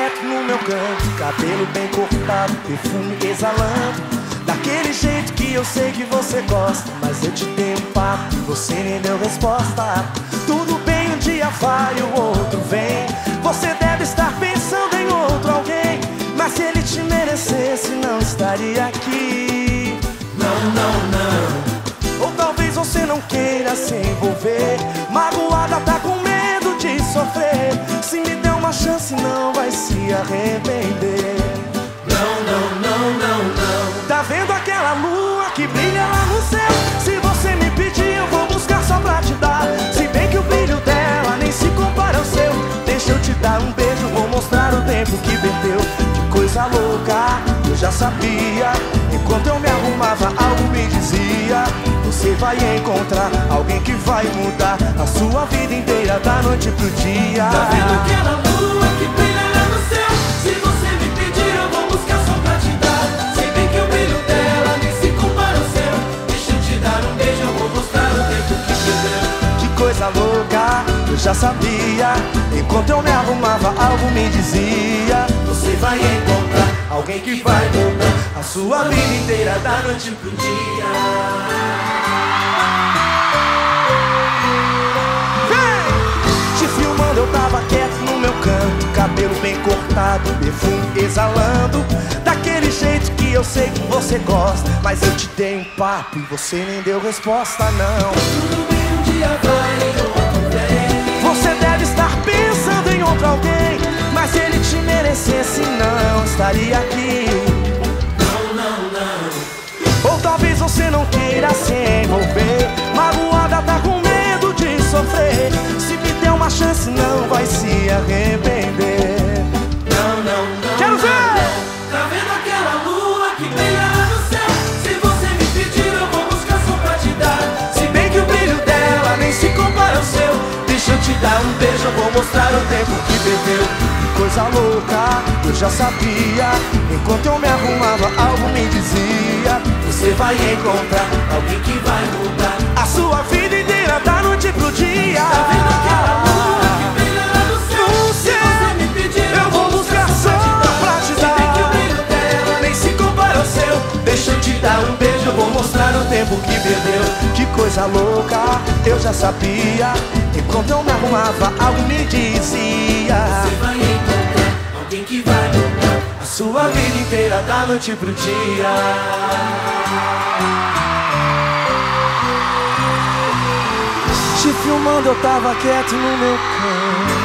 quieto no meu canto, cabelo bem cortado, perfume exalando, daquele jeito que eu sei que você gosta. Mas eu te dei um papo e você nem deu resposta. Tudo bem, um dia vai, o outro vem. Você deve estar pensando em outro alguém, mas se ele te merecesse não estaria aqui. Não, não, não. Ou talvez você não queira se envolver, magoada, tá com medo de sofrer. Se me der uma chance não vai se arrepender. Não, não, não, não, não. Tá vendo aquela lua que brilha lá no céu? Se você me pedir eu vou buscar só pra te dar. Se bem que o brilho dela nem se compara ao seu. Deixa eu te dar um beijo, vou mostrar o tempo que perdeu. Que coisa louca, eu já sabia. Enquanto eu me arrumava algo me dizia: você vai encontrar alguém que vai mudar a sua vida inteira da noite pro dia. Tá vendo aquela lua que brilha lá no céu? Se você me pedir eu vou buscar só pra te dar. Sei bem que o brilho dela nem se compara ao seu. Deixa eu te dar um beijo, eu vou mostrar o tempo que perdeu. Que coisa louca, eu já sabia. Enquanto eu me arrumava algo me dizia: você vai encontrar alguém que vai mudar a sua vida inteira da noite pro dia. Te filmando eu tava quieto no meu canto, cabelo bem cortado, perfume exalando, daquele jeito que eu sei que você gosta. Mas eu te dei um papo e você nem deu resposta, não. Tudo bem, um dia vai, outro vem. Você deve estar pensando em outro alguém, mas se ele te merecesse não estaria aqui. Não, não, não. Ou talvez você não queira se envolver, magoada, tá com medo de sofrer. Se me der uma chance não vai se arrepender. Não, não, não. Quero ver! Tá vendo aquela lua que brilha lá no céu? Se você me pedir eu vou buscar só pra te dar. Se bem que o brilho dela nem se compara ao seu. Deixa eu te dar um beijo, eu vou mostrar o tempo que perdeu. Que coisa louca, eu já sabia. Enquanto eu me arrumava algo me dizia: você vai encontrar Alguém que vai mudar a sua vida inteira da noite pro dia. Tá vendo aquela lua que brilha lá no céu? Se você me pedir eu vou buscar só pra te dar. Se bem que o brilho dela nem se compara ao seu. Deixa eu te dar um beijo, eu vou mostrar o tempo que perdeu. Que coisa louca, eu já sabia. Enquanto eu me arrumava algo me dizia: você vai encontrar alguém que vai mudar a sua vida inteira da noite pro dia. Te filmando eu tava quieto no meu canto,